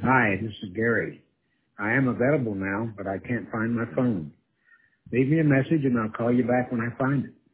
Hi, this is Gary. I am available now, but I can't find my phone. Leave me a message and I'll call you back when I find it.